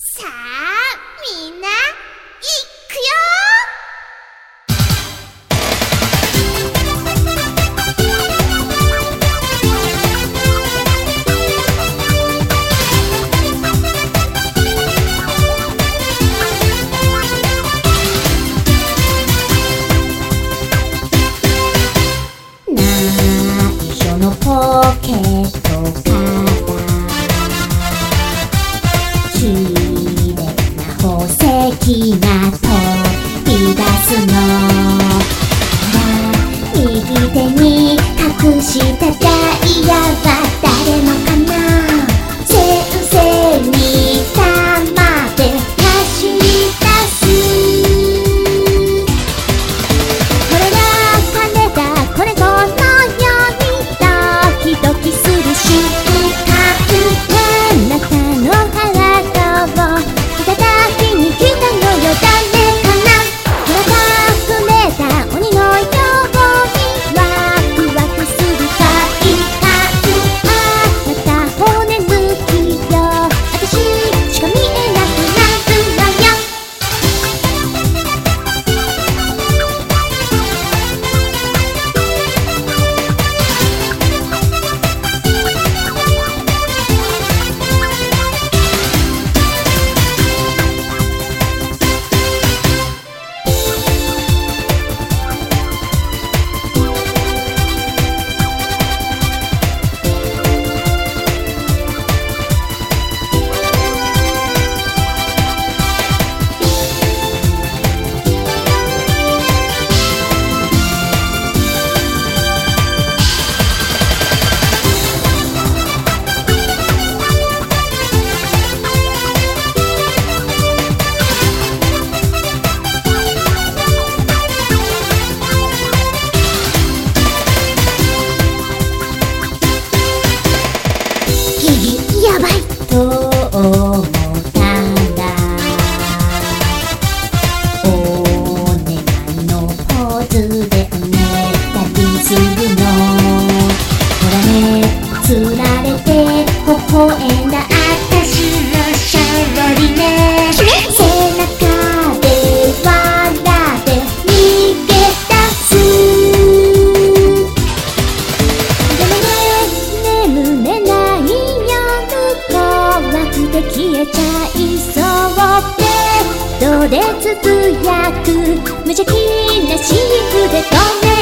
さあみんないっくよ。 内緒のポケットから綺麗な宝石が飛び出すの。右手に隠したダイヤは誰のかな。先生に玉で走り出す。これが金だ、これこのようにドキドキする瞬間。あなたの体をいただきに来たのよ。誰かな。ほら隠れた鬼のようにワクワクする快感。あなた骨抜きよ、私しか見えなくなるわよ。やばいと思ったらお願いのポーズでおねだりするの。ほらね、つられて微笑んだあたしのしゃろりね。背中で笑って逃げ出す。でもね、眠れない怖くて消えちゃいそうで、どれつぶやく無邪気なシーフでごめん